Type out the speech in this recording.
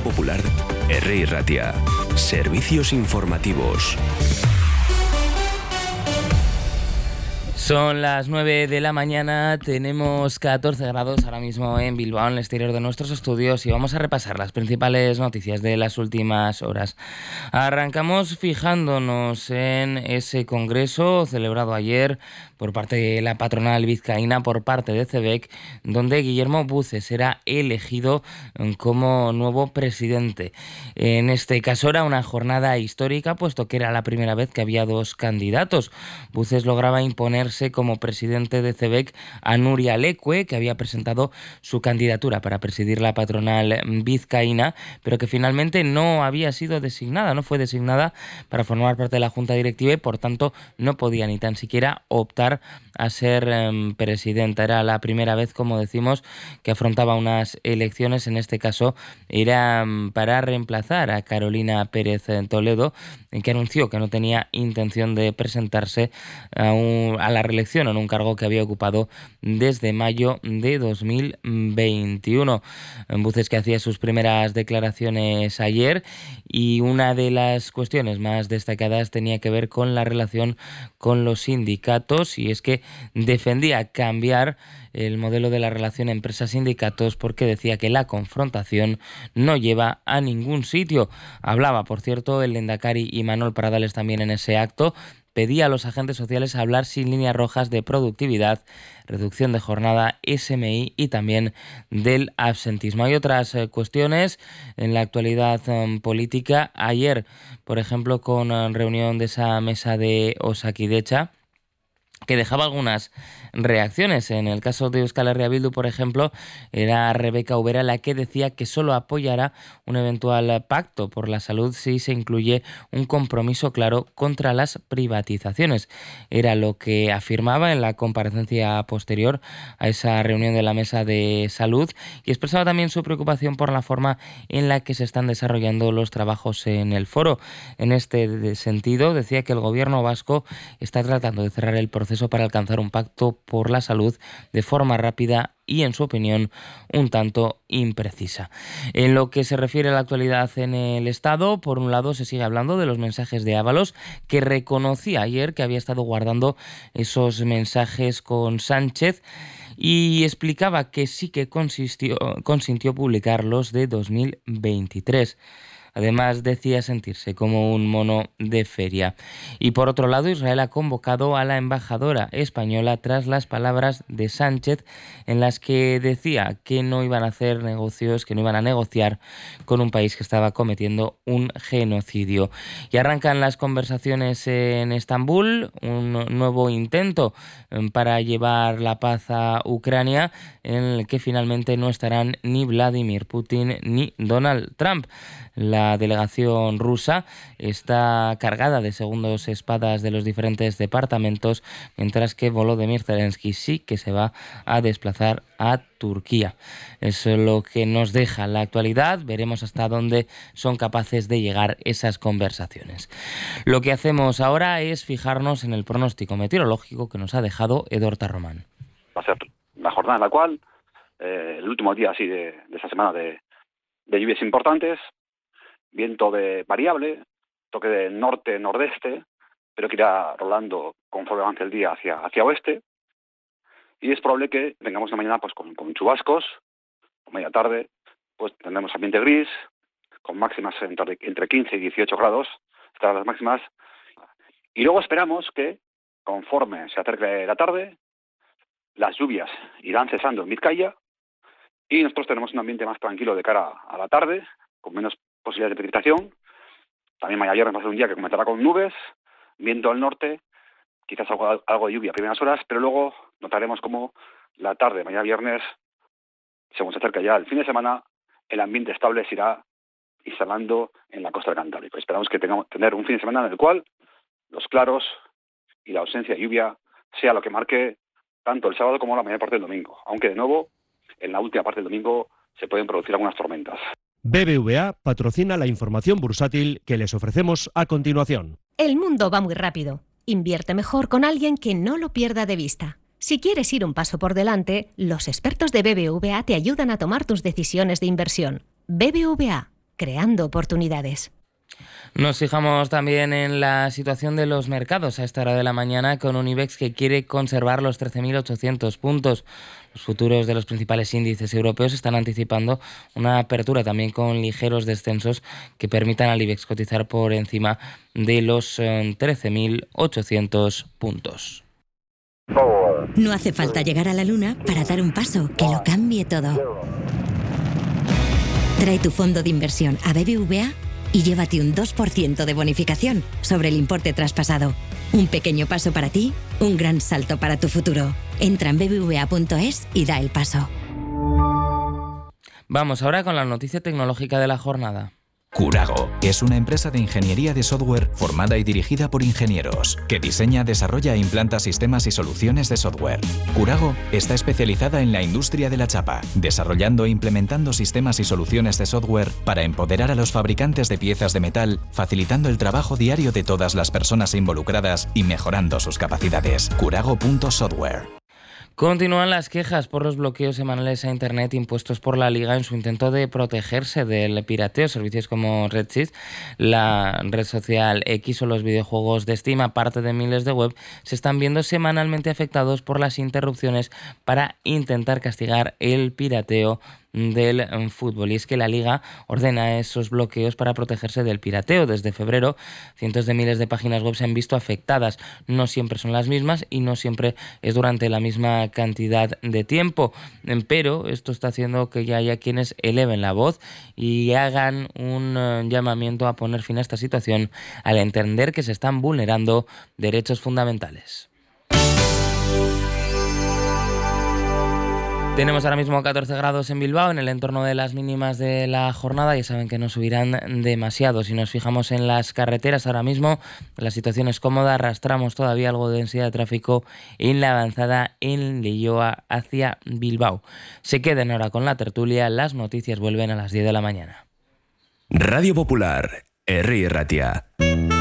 Popular, R. Ratia. Servicios informativos. Son las 9 de la mañana, tenemos 14 grados ahora mismo en Bilbao, en el exterior de nuestros estudios, y vamos a repasar las principales noticias de las últimas horas. Arrancamos fijándonos en ese congreso celebrado ayer por parte de la patronal vizcaína, por parte de CEBEC, donde Guillermo Buces será elegido como nuevo presidente. En este caso era una jornada histórica, puesto que era la primera vez que había dos candidatos. Buces lograba imponerse como presidente de CEBEC a Nuria Leque, que había presentado su candidatura para presidir la patronal vizcaína, pero que finalmente no había sido designada, no fue designada para formar parte de la junta directiva y por tanto no podía ni tan siquiera optar a ser presidenta. Era la primera vez, como decimos, que afrontaba unas elecciones. En este caso era para reemplazar a Carolina Pérez Toledo, que anunció que no tenía intención de presentarse a la reelección en un cargo que había ocupado desde mayo de 2021. Buces, que hacía sus primeras declaraciones ayer, y una de las cuestiones más destacadas tenía que ver con la relación con los sindicatos, y es que defendía cambiar el modelo de la relación empresa-sindicatos porque decía que la confrontación no lleva a ningún sitio. Hablaba, por cierto, el lehendakari Imanol Pradales también en ese acto. Pedía a los agentes sociales hablar sin líneas rojas de productividad, reducción de jornada, SMI y también del absentismo. Hay otras cuestiones en la actualidad política. Ayer, por ejemplo, con reunión de esa mesa de Osakidecha, que dejaba algunas reacciones. En el caso de Euskal Herria Bildu, por ejemplo, era Rebeca Ubera la que decía que solo apoyará un eventual pacto por la salud si se incluye un compromiso claro contra las privatizaciones. Era lo que afirmaba en la comparecencia posterior a esa reunión de la mesa de salud, y expresaba también su preocupación por la forma en la que se están desarrollando los trabajos en el foro. En este sentido, decía que el gobierno vasco está tratando de cerrar el proceso para alcanzar un pacto por la salud de forma rápida y, en su opinión, un tanto imprecisa. En lo que se refiere a la actualidad en el Estado, por un lado se sigue hablando de los mensajes de Ábalos, que reconocía ayer que había estado guardando esos mensajes con Sánchez, y explicaba que sí que consintió publicar los de 2023. Además, decía sentirse como un mono de feria. Y por otro lado, Israel ha convocado a la embajadora española tras las palabras de Sánchez, en las que decía que no iban a hacer negocios, que no iban a negociar con un país que estaba cometiendo un genocidio. Y arrancan las conversaciones en Estambul, un nuevo intento para llevar la paz a Ucrania, en el que finalmente no estarán ni Vladimir Putin ni Donald Trump. La delegación rusa está cargada de segundos espadas de los diferentes departamentos, mientras que Volodymyr Zelensky sí que se va a desplazar a Turquía. Eso es lo que nos deja la actualidad. Veremos hasta dónde son capaces de llegar esas conversaciones. Lo que hacemos ahora es fijarnos en el pronóstico meteorológico que nos ha dejado Edorta Román. Va a ser la jornada en la cual el último día así de esta semana de lluvias importantes, viento de variable, toque de norte-nordeste, pero que irá rolando conforme avance el día hacia oeste, y es probable que tengamos una mañana pues con chubascos, o media tarde, pues tendremos ambiente gris, con máximas entre 15 y 18 grados, estarán las máximas, y luego esperamos que, conforme se acerque la tarde, las lluvias irán cesando en Vizcaya, y nosotros tenemos un ambiente más tranquilo de cara a la tarde, con menos posibilidades de precipitación. También mañana viernes va a ser un día que comenzará con nubes, viento del norte, quizás algo de lluvia a primeras horas, pero luego notaremos como la tarde, mañana viernes, según se acerca ya el fin de semana, el ambiente estable se irá instalando en la costa del Cantábrico. Esperamos que tener un fin de semana en el cual los claros y la ausencia de lluvia sea lo que marque tanto el sábado como la mayor parte del domingo, aunque de nuevo en la última parte del domingo se pueden producir algunas tormentas. BBVA patrocina la información bursátil que les ofrecemos a continuación. El mundo va muy rápido. Invierte mejor con alguien que no lo pierda de vista. Si quieres ir un paso por delante, los expertos de BBVA te ayudan a tomar tus decisiones de inversión. BBVA, creando oportunidades. Nos fijamos también en la situación de los mercados a esta hora de la mañana, con un IBEX que quiere conservar los 13.800 puntos. Los futuros de los principales índices europeos están anticipando una apertura también con ligeros descensos que permitan al IBEX cotizar por encima de los 13.800 puntos. No hace falta llegar a la luna para dar un paso que lo cambie todo. Trae tu fondo de inversión a BBVA y llévate un 2% de bonificación sobre el importe traspasado. Un pequeño paso para ti, un gran salto para tu futuro. Entra en bbva.es y da el paso. Vamos ahora con la noticia tecnológica de la jornada. Curago es una empresa de ingeniería de software formada y dirigida por ingenieros, que diseña, desarrolla e implanta sistemas y soluciones de software. Curago está especializada en la industria de la chapa, desarrollando e implementando sistemas y soluciones de software para empoderar a los fabricantes de piezas de metal, facilitando el trabajo diario de todas las personas involucradas y mejorando sus capacidades. Curago.software. Continúan las quejas por los bloqueos semanales a Internet impuestos por la Liga en su intento de protegerse del pirateo. Servicios como Redshift, la red social X o los videojuegos de Steam, aparte de miles de web, se están viendo semanalmente afectados por las interrupciones para intentar castigar el pirateo del fútbol. Y es que la Liga ordena esos bloqueos para protegerse del pirateo. Desde febrero, cientos de miles de páginas web se han visto afectadas. No siempre son las mismas y no siempre es durante la misma cantidad de tiempo, pero esto está haciendo que ya haya quienes eleven la voz y hagan un llamamiento a poner fin a esta situación al entender que se están vulnerando derechos fundamentales. Tenemos ahora mismo 14 grados en Bilbao, en el entorno de las mínimas de la jornada. Ya saben que no subirán demasiado. Si nos fijamos en las carreteras ahora mismo, la situación es cómoda. Arrastramos todavía algo de densidad de tráfico en la avanzada en Leioa hacia Bilbao. Se queden ahora con la tertulia. Las noticias vuelven a las 10 de la mañana. Radio Popular, Herri Ratia.